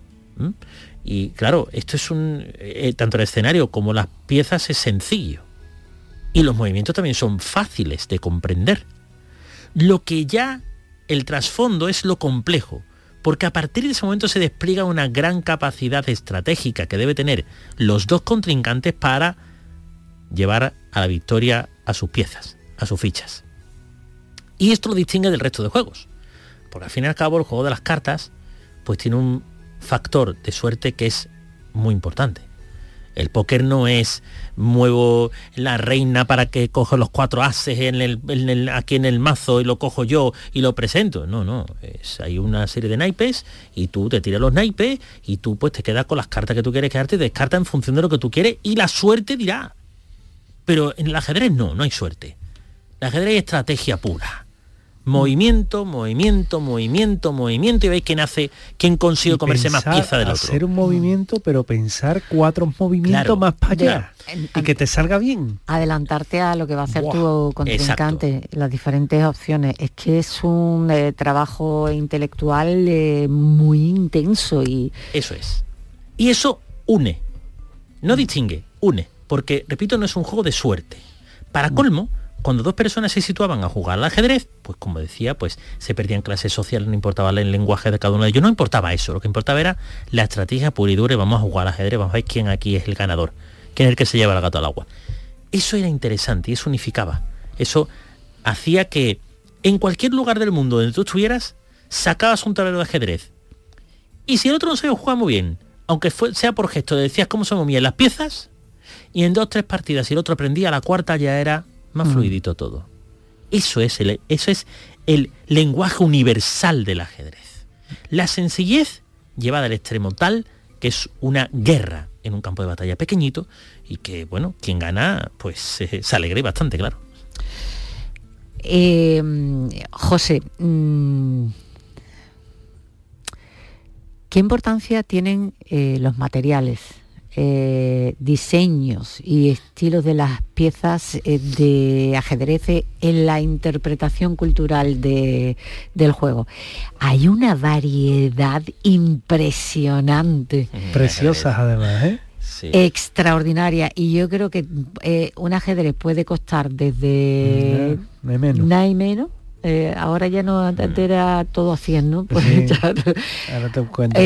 Y claro, esto es tanto el escenario como las piezas es sencillo, y los movimientos también son fáciles de comprender. Lo que ya el trasfondo es lo complejo, porque a partir de ese momento se despliega una gran capacidad estratégica que debe tener los 2 contrincantes para llevar a la victoria a sus piezas, a sus fichas. Y esto lo distingue del resto de juegos, porque al fin y al cabo el juego de las cartas pues tiene un factor de suerte que es muy importante. El póker no es muevo la reina para que coja los 4 ases aquí en el mazo y lo cojo yo y lo presento. No, hay una serie de naipes y tú te tiras los naipes y tú pues te quedas con las cartas que tú quieres quedarte, descarta en función de lo que tú quieres y la suerte dirá. Pero en el ajedrez no hay suerte. El ajedrez es estrategia pura. Movimiento, y veis quién consigue comerse más pieza del otro. Hacer un movimiento, pero pensar 4 movimientos más para allá. Y que te salga bien. Adelantarte a lo que va a hacer tu contrincante, exacto. Las diferentes opciones. Es que es un trabajo intelectual muy intenso. Eso es. Y eso une. No distingue, une. Porque, repito, no es un juego de suerte. Para colmo, cuando 2 personas se situaban a jugar al ajedrez, pues como decía, pues se perdían clases sociales, no importaba el lenguaje de cada uno de ellos, no importaba eso, lo que importaba era la estrategia pura y dura, vamos a jugar al ajedrez, vamos a ver quién aquí es el ganador, quién es el que se lleva el gato al agua. Eso era interesante y eso unificaba. Eso hacía que en cualquier lugar del mundo donde tú estuvieras, sacabas un tablero de ajedrez. Y si el otro no sabía jugar muy bien, aunque sea por gesto, le decías cómo se movían las piezas, y en 2-3 partidas, si el otro aprendía, la cuarta ya era más fluidito todo. Eso es el lenguaje universal del ajedrez. La sencillez llevada al extremo tal que es una guerra en un campo de batalla pequeñito y que, bueno, quien gana, pues se alegra bastante, claro. José, ¿qué importancia tienen los materiales, diseños y estilos de las piezas de ajedrez en la interpretación cultural del juego? Hay una variedad impresionante. Preciosas además, ¿eh? Sí. Extraordinaria, y yo creo que un ajedrez puede costar desde nada y menos. Ahora ya no, antes era todo a 100, ¿no? Pues sí. ya, Ahora te encuentras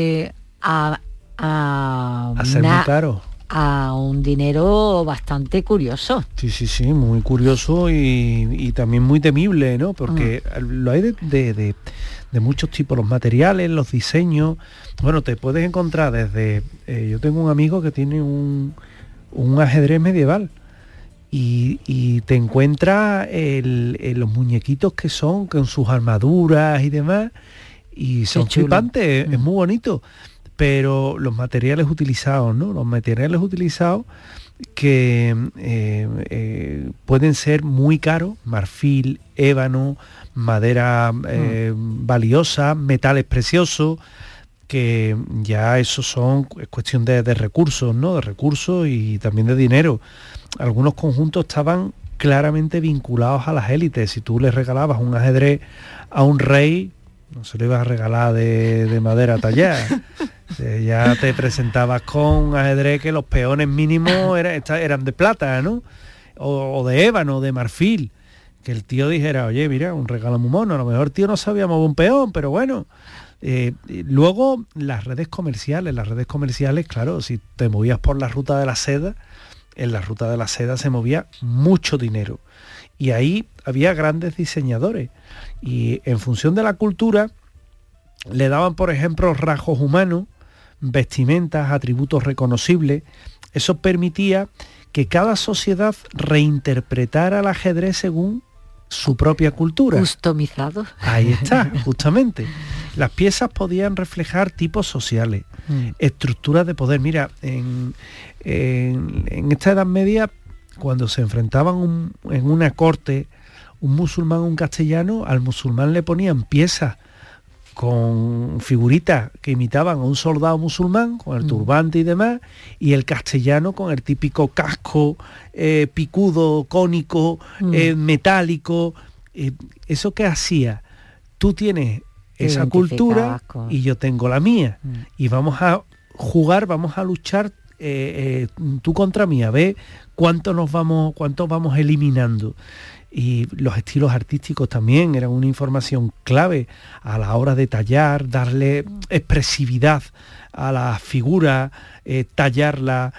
a ser muy caro, a un dinero bastante curioso. Sí, muy curioso y también muy temible, ¿no? Porque lo hay de muchos tipos, los materiales, los diseños. Bueno, te puedes encontrar desde... yo tengo un amigo que tiene un ajedrez medieval y te encuentras los muñequitos que son con sus armaduras y demás, y son flipantes, es muy bonito. Pero los materiales utilizados, ¿no? Los materiales utilizados que pueden ser muy caros: marfil, ébano, madera valiosa, metales preciosos, que ya eso es cuestión de recursos, ¿no? De recursos y también de dinero. Algunos conjuntos estaban claramente vinculados a las élites. Si tú le regalabas un ajedrez a un rey, no se lo ibas a regalar de madera tallada. Ya te presentabas con un ajedrez que los peones mínimos eran de plata, ¿no? O de ébano, de marfil. Que el tío dijera, oye, mira, un regalo muy mono. A lo mejor el tío no sabía mover un peón, pero bueno. Luego las redes comerciales, claro, si te movías por la ruta de la seda, en la ruta de la seda se movía mucho dinero. Y ahí había grandes diseñadores. Y en función de la cultura, le daban, por ejemplo, rasgos humanos, vestimentas, atributos reconocibles. Eso permitía que cada sociedad reinterpretara el ajedrez según su propia cultura. Customizado. Ahí está, justamente. Las piezas podían reflejar tipos sociales, estructuras de poder. Mira, en esta Edad Media, cuando se enfrentaban en una corte un musulmán o un castellano, al musulmán le ponían piezas con figuritas que imitaban a un soldado musulmán, con el turbante y demás, y el castellano con el típico casco picudo, cónico, metálico. ¿Eso qué hacía? Tú tienes esa cultura y yo tengo la mía, y vamos a jugar, vamos a luchar tú contra mí, a ver cuántos vamos eliminando. Y los estilos artísticos también eran una información clave a la hora de tallar, darle expresividad a la figura, tallarla,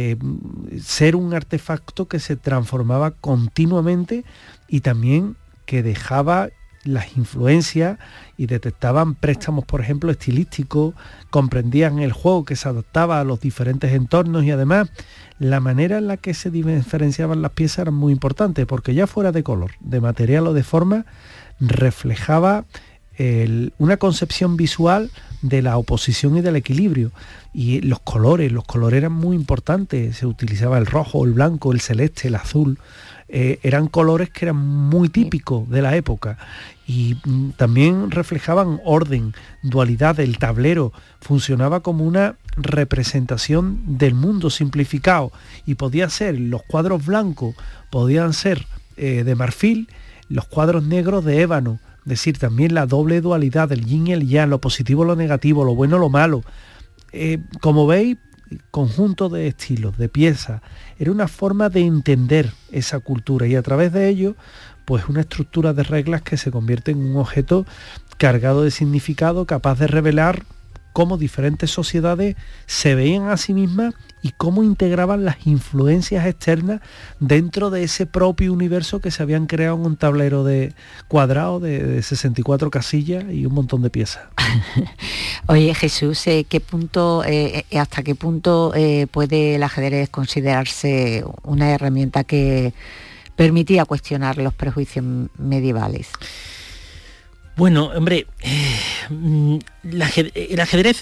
ser un artefacto que se transformaba continuamente y también que dejaba las influencias y detectaban préstamos, por ejemplo, estilísticos, comprendían el juego que se adaptaba a los diferentes entornos, y además la manera en la que se diferenciaban las piezas era muy importante, porque ya fuera de color, de material o de forma, reflejaba una concepción visual de la oposición y del equilibrio. Y los colores eran muy importantes. Se utilizaba el rojo, el blanco, el celeste, el azul. Eran colores que eran muy típicos de la época, y también reflejaban orden, dualidad. El tablero funcionaba como una representación del mundo simplificado, y podía ser, los cuadros blancos podían ser de marfil, los cuadros negros de ébano. Es decir, también la doble dualidad del yin y el yang, lo positivo, lo negativo, lo bueno, lo malo. Como veis, conjunto de estilos, de piezas, era una forma de entender esa cultura, y a través de ello, pues una estructura de reglas que se convierte en un objeto cargado de significado, capaz de revelar cómo diferentes sociedades se veían a sí mismas y cómo integraban las influencias externas dentro de ese propio universo que se habían creado en un tablero de cuadrado de 64 casillas y un montón de piezas. Oye, Jesús, ¿hasta qué punto puede el ajedrez considerarse una herramienta que permitía cuestionar los prejuicios medievales? Bueno, hombre, el ajedrez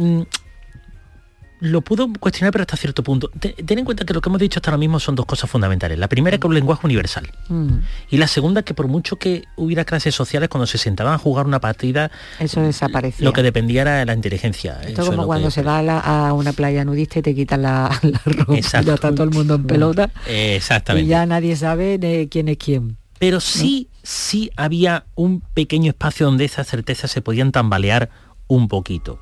lo pudo cuestionar, pero hasta cierto punto. Ten en cuenta que lo que hemos dicho hasta ahora mismo son dos cosas fundamentales. La primera es que es un lenguaje universal. Y la segunda, que por mucho que hubiera clases sociales, cuando se sentaban a jugar una partida, eso desaparecía. Lo que dependía era de la inteligencia. Esto es como cuando se va a una playa nudista y te quitan la ropa. Exacto. Ya está todo el mundo en pelota. Exactamente. Y ya nadie sabe de quién es quién. Pero sí había un pequeño espacio donde esas certezas se podían tambalear un poquito.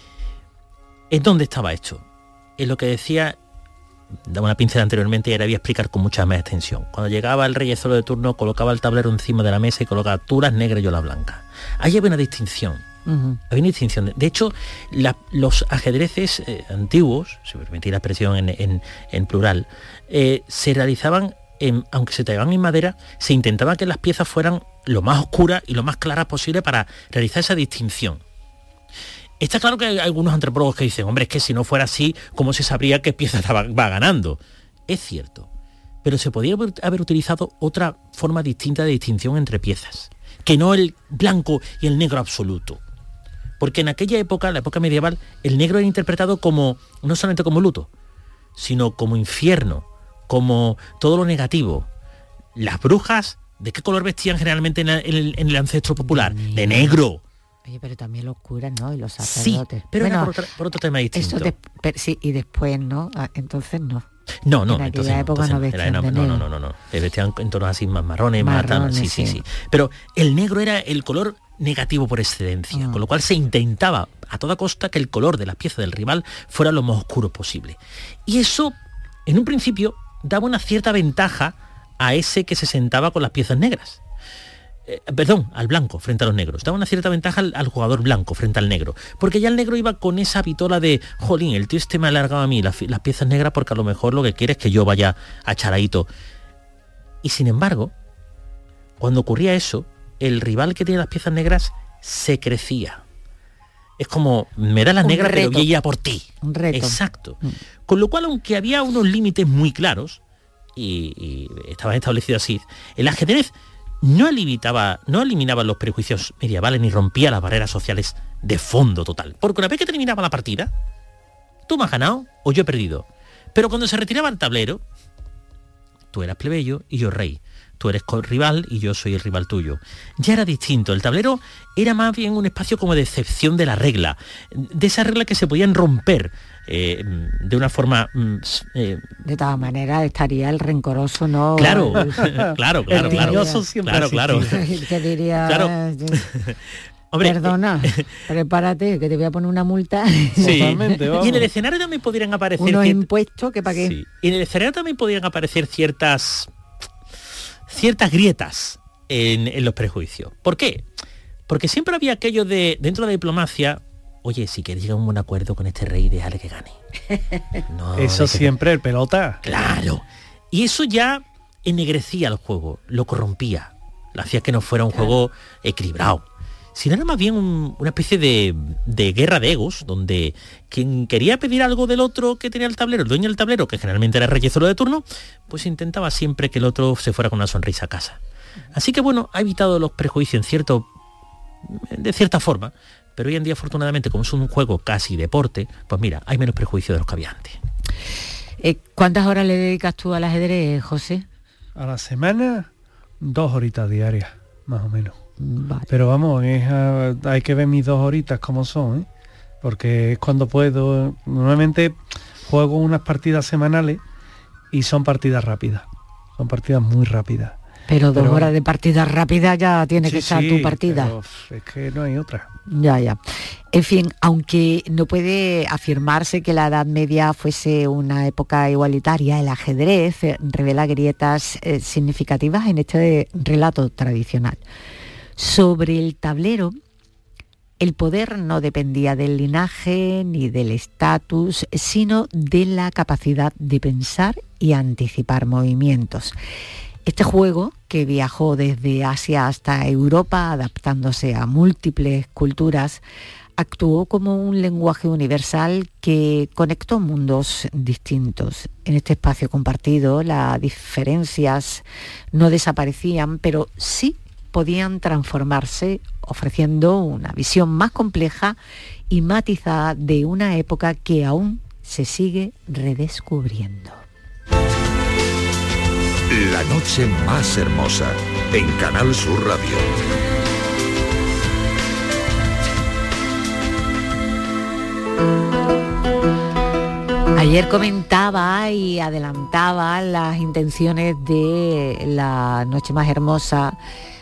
¿En dónde estaba esto? En lo que decía, daba una pincel anteriormente y ahora voy a explicar con mucha más extensión. Cuando llegaba el reyezuelo de turno, colocaba el tablero encima de la mesa y colocaba tú las negras y yo las blancas. Ahí había una distinción. Había una distinción. De hecho, los ajedrezes antiguos, si me permitís la expresión en plural, se realizaban, aunque se tallaban en madera, se intentaba que las piezas fueran lo más oscuras y lo más claras posible para realizar esa distinción. Está claro que hay algunos antropólogos que dicen, hombre, es que si no fuera así, ¿cómo se sabría qué pieza va ganando? Es cierto, pero se podría haber utilizado otra forma distinta de distinción entre piezas, que no el blanco y el negro absoluto. Porque en aquella época, la época medieval, el negro era interpretado como, no solamente como luto, sino como infierno, como todo lo negativo. Las brujas, ¿de qué color vestían generalmente en el ancestro popular? De negro. Oye, pero también los curas, ¿no? Y los sacerdotes. Sí, pero bueno, por otro tema distinto. Sí, y después, ¿no? Entonces no. No, en aquella época no vestían de negro. No. Vestían en tonos así más marrones, sí. Pero el negro era el color negativo por excelencia, con lo cual se intentaba a toda costa que el color de las piezas del rival fuera lo más oscuro posible. Y eso, en un principio, daba una cierta ventaja a ese que se sentaba con las piezas negras. Al blanco frente a los negros. Daba una cierta ventaja al jugador blanco frente al negro, porque ya el negro iba con esa vitola de jolín, el tío este me ha alargado a mí las piezas negras porque a lo mejor lo que quiere es que yo vaya a charadito. Y sin embargo, cuando ocurría eso, el rival que tiene las piezas negras se crecía. Es como, me da las negras, pero voy a ir a por ti. Un reto. Exacto. Con lo cual, aunque había unos límites muy claros y estaban establecidos así, el ajedrez no eliminaba los prejuicios medievales ni rompía las barreras sociales de fondo total. Porque una vez que terminaba la partida, tú me has ganado o yo he perdido. Pero cuando se retiraba el tablero, tú eras plebeyo y yo rey. Tú eres rival y yo soy el rival tuyo. Ya era distinto. El tablero era más bien un espacio como de excepción de la regla. De esa regla que se podían romper de una forma... De todas maneras estaría el rencoroso, ¿no? Claro. El tiñoso siempre claro. Que diría... Claro. Hombre, perdona, prepárate, que te voy a poner una multa. Sí. Totalmente, vamos. Y en el escenario también podrían aparecer... Unos impuestos, que para qué. Sí. Y en el escenario también podrían aparecer ciertas grietas en los prejuicios. ¿Por qué? Porque siempre había aquello de, dentro de la diplomacia, oye, si quieres llegar a un buen acuerdo con este rey, déjale que gane. No, eso siempre, el pelota. Claro. Y eso ya ennegrecía el juego, lo corrompía, lo hacía que no fuera un juego equilibrado. Sino era más bien una especie de guerra de egos, donde quien quería pedir algo del otro que tenía el tablero, el dueño del tablero, que generalmente era el reyezuelo de turno, pues intentaba siempre que el otro se fuera con una sonrisa a casa. Así que bueno, ha evitado los prejuicios de cierta forma, pero hoy en día afortunadamente, como es un juego casi deporte, pues mira, hay menos prejuicios de los que había antes. ¿Cuántas horas le dedicas tú al ajedrez, José? A la semana, 2 horitas diarias, más o menos. Vale. Pero vamos, hay que ver mis 2 horitas como son, porque es cuando puedo. Normalmente juego unas partidas semanales y son partidas rápidas, son partidas muy rápidas. Pero 2 horas de partida rápida ya tiene que estar tu partida. Pero es que no hay otra. Ya. En fin, aunque no puede afirmarse que la Edad Media fuese una época igualitaria, el ajedrez revela grietas significativas en este relato tradicional. Sobre el tablero, El poder no dependía del linaje ni del estatus, sino de la capacidad de pensar y anticipar movimientos. Este juego, que viajó desde Asia hasta Europa, adaptándose a múltiples culturas, actuó como un lenguaje universal que conectó mundos distintos. En este espacio compartido, las diferencias no desaparecían, pero sí podían transformarse, ofreciendo una visión más compleja y matizada de una época que aún se sigue redescubriendo. La noche más hermosa, en Canal Sur Radio. Ayer comentaba y adelantaba las intenciones de la noche más hermosa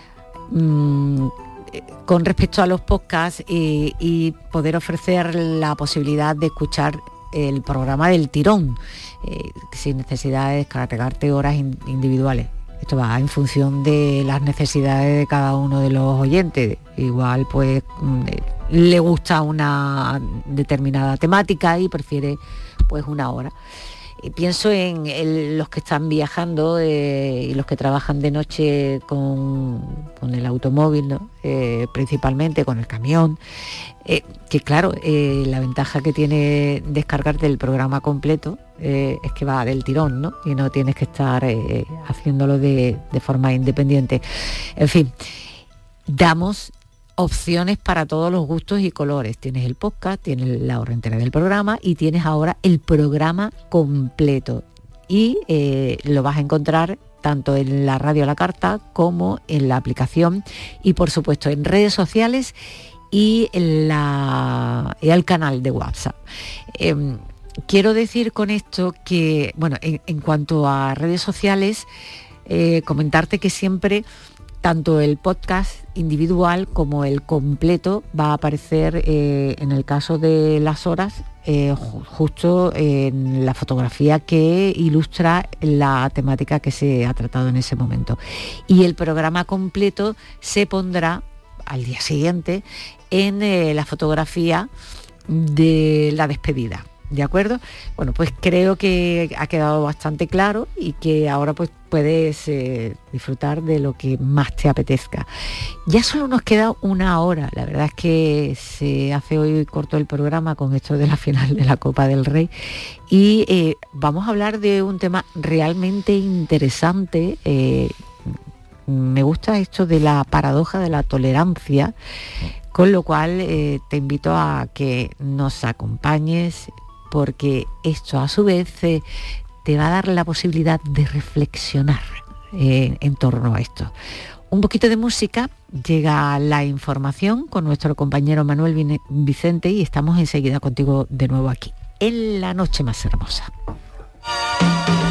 con respecto a los podcasts y poder ofrecer la posibilidad de escuchar el programa del tirón, sin necesidad de descargarte horas individuales. Esto va en función de las necesidades de cada uno de los oyentes. Igual pues le gusta una determinada temática y prefiere pues una hora. Pienso en los que están viajando y los que trabajan de noche con el automóvil, ¿no? Principalmente con el camión, que claro, la ventaja que tiene descargarte el programa completo es que va del tirón, ¿no? Y no tienes que estar haciéndolo de forma independiente. En fin, damos opciones para todos los gustos y colores. Tienes el podcast, tienes la hora entera del programa y tienes ahora el programa completo. Y lo vas a encontrar tanto en la radio a la carta como en la aplicación y por supuesto en redes sociales y en el canal de WhatsApp. Quiero decir con esto que, bueno, en cuanto a redes sociales, comentarte que siempre tanto el podcast individual como el completo va a aparecer en el caso de las horas, justo en la fotografía que ilustra la temática que se ha tratado en ese momento. Y el programa completo se pondrá al día siguiente en la fotografía de la despedida. ¿De acuerdo? Bueno, pues creo que ha quedado bastante claro y que ahora pues puedes disfrutar de lo que más te apetezca. Ya solo nos queda una hora. La verdad es que se hace hoy corto el programa con esto de la final de la Copa del Rey y vamos a hablar de un tema realmente interesante. Me gusta esto de la paradoja de la tolerancia, con lo cual te invito a que nos acompañes, porque esto a su vez te va a dar la posibilidad de reflexionar en torno a esto. Un poquito de música, llega la información con nuestro compañero Manuel Vicente y estamos enseguida contigo de nuevo aquí, en La Noche Más Hermosa.